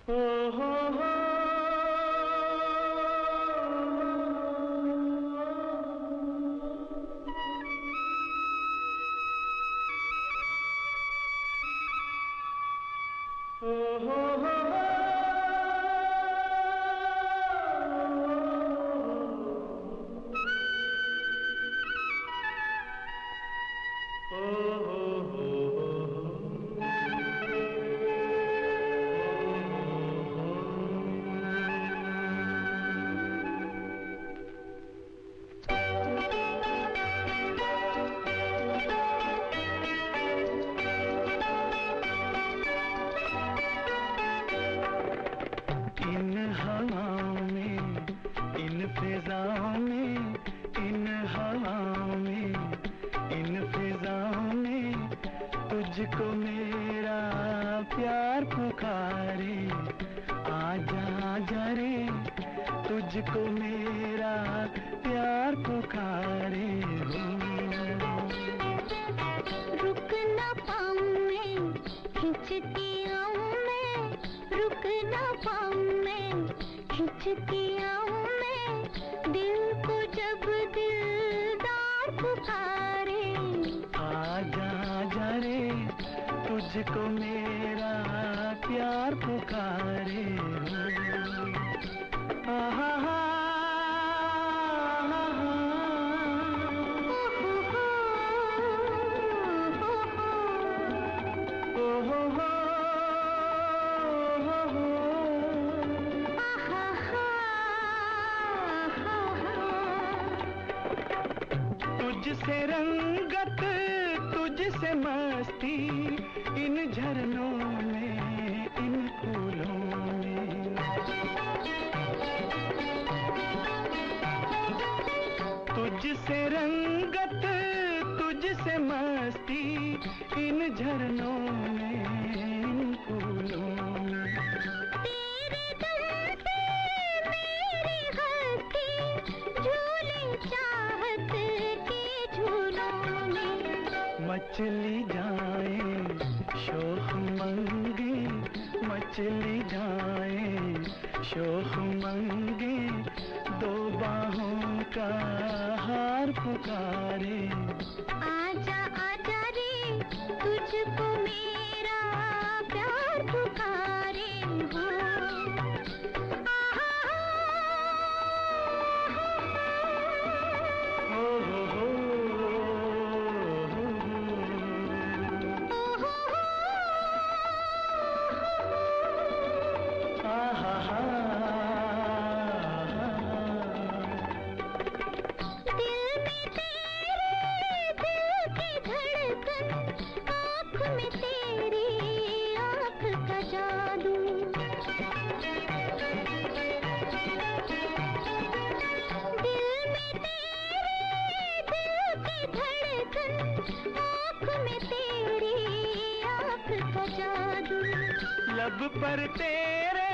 लब पर तेरे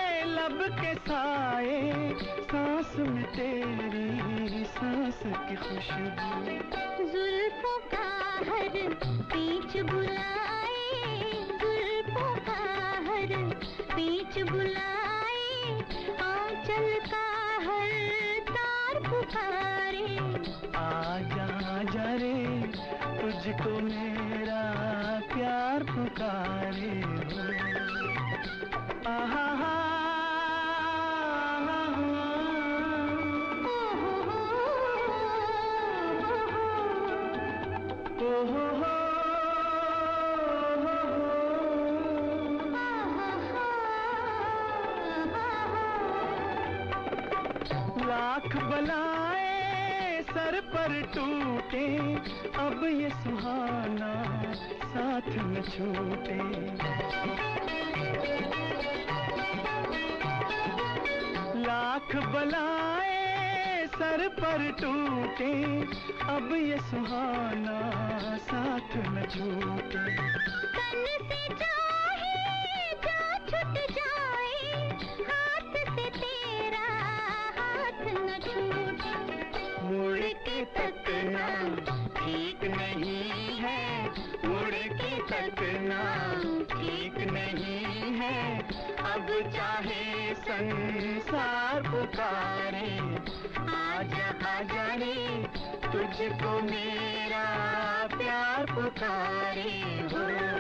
लब के साए, सांस में तेरी सांस की खुशबू, जुल्फों का हर बीच बुलाए, जुल्फों का हर बीच बुलाए, आंचल का हर तार पुकारे, आजा आजा रे तुझको मेरा प्यार पुकारे। आहा हा लाख बलाएं सर पर टूटे, अब ये सुहाना साथ न छूटे। लाख बलाएं सर पर टूटे, अब ये सुहाना साथ न छूटे। तन से चाहे जा छूट जाए, हाथ से तेरा हाथ न छूटे। मुड़ के तकना ठीक नहीं है, मुड़ के तकना ठीक नहीं है, अब चाहे संसार पुकारे, आजा आजा रे तुझको मेरा प्यार पुकारे हो।